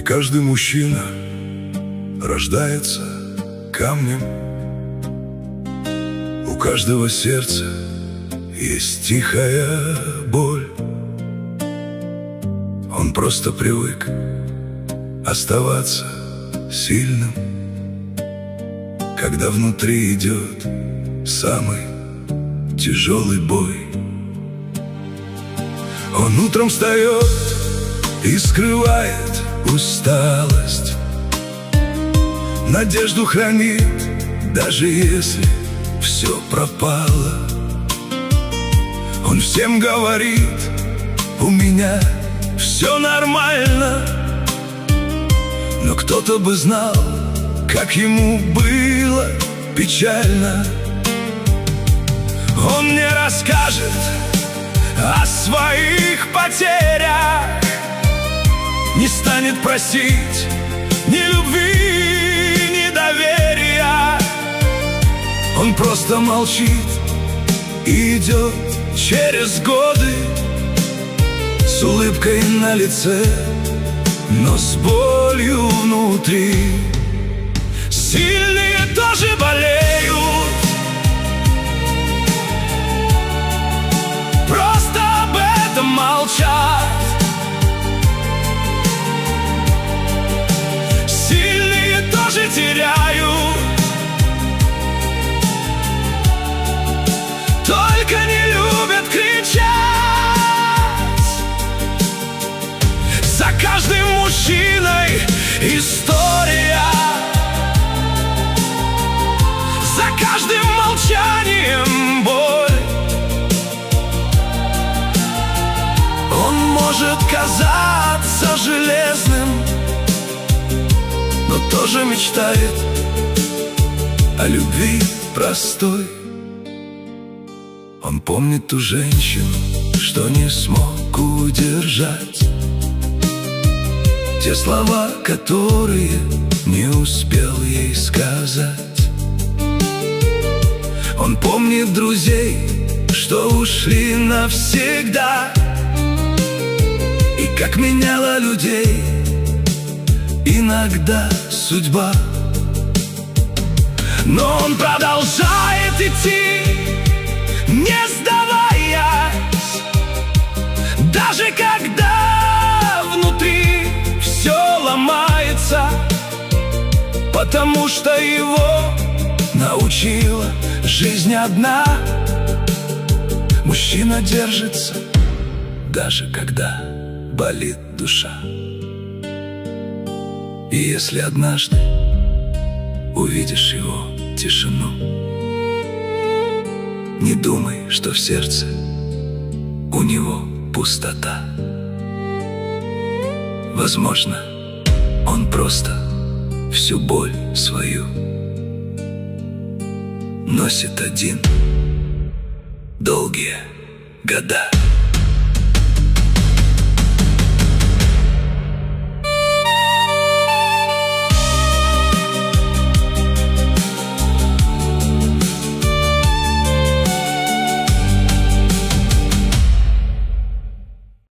Каждый мужчина рождается камнем. У каждого сердца есть тихая боль. Он просто привык оставаться сильным, когда внутри идет самый тяжелый бой. Он утром встает и скрывает усталость, надежду хранит, даже если все пропало. Он всем говорит: у меня все нормально. Но кто-то бы знал, как ему было печально. Он не расскажет о своих потерях, не станет просить ни любви, ни доверия. Он просто молчит и идет через годы с улыбкой на лице, но с болью внутри. Сильные тоже болеют, просто об этом молчат. Сильные тоже теряют, только не любят кричать. За каждым мужчиной история, за каждым молчанием боль. Он может казаться железным, но тоже мечтает о любви простой. Он помнит ту женщину, что не смог удержать, те слова, которые не успел ей сказать. Он помнит друзей, что ушли навсегда, и как меняла людей иногда судьба. Но он продолжает идти, не сдаваясь, даже когда внутри все ломается, потому что его научила жизнь одна. Мужчина держится, даже когда болит душа. И если однажды увидишь его тишину, не думай, что в сердце у него пустота. Возможно, он просто всю боль свою носит один долгие года.